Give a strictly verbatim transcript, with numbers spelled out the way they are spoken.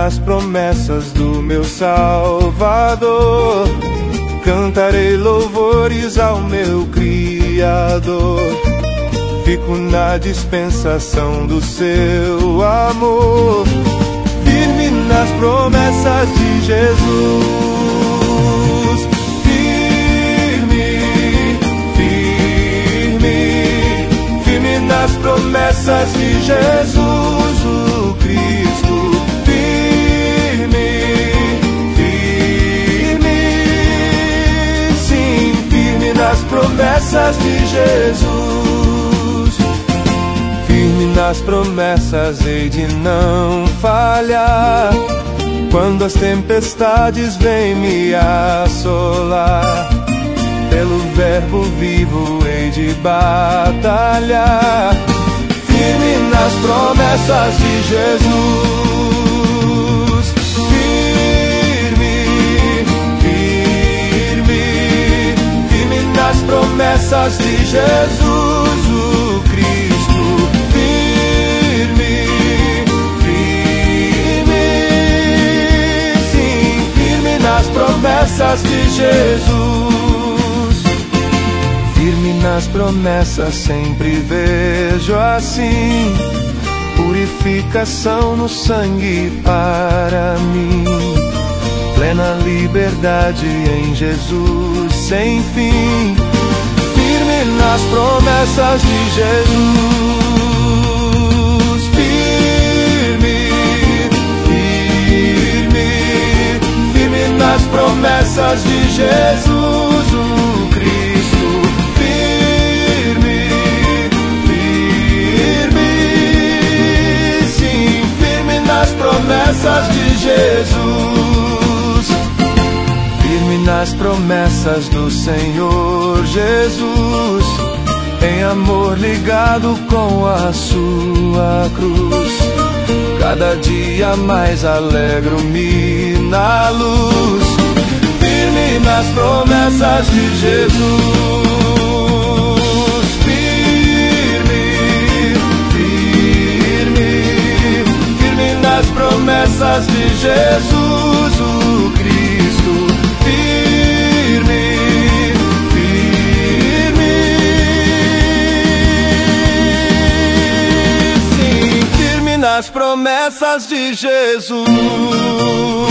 nas promessas do meu Salvador. Cantarei louvores ao meu Criador. Fico na dispensação do seu amor, firme nas promessas de Jesus. Firme, firme, firme nas promessas de Jesus, o Cristo. Firme, firme, sim, firme nas promessas de Jesus. Firme nas promessas, hei de não falhar quando as tempestades vêm me assolar. Pelo verbo vivo hei de batalhar, firme nas promessas de Jesus. Firme, firme, firme nas promessas de Jesus, o Cristo. Firme, firme, sim, firme nas promessas de Jesus. Firme nas promessas, sempre vejo assim purificação no sangue para mim. Plena liberdade em Jesus sem fim. Firme nas promessas de Jesus. Firme, firme, firme nas promessas de Jesus, o Cristo. Firme, firme, sim, firme nas promessas de Jesus. Firme nas promessas do Senhor Jesus, em amor ligado com a sua cruz. Cada dia mais alegro-me na luz, firme nas promessas de Jesus. Firme, firme, firme nas promessas de Jesus, o Cristo. Firme, firme, sim, firme nas promessas de Jesus.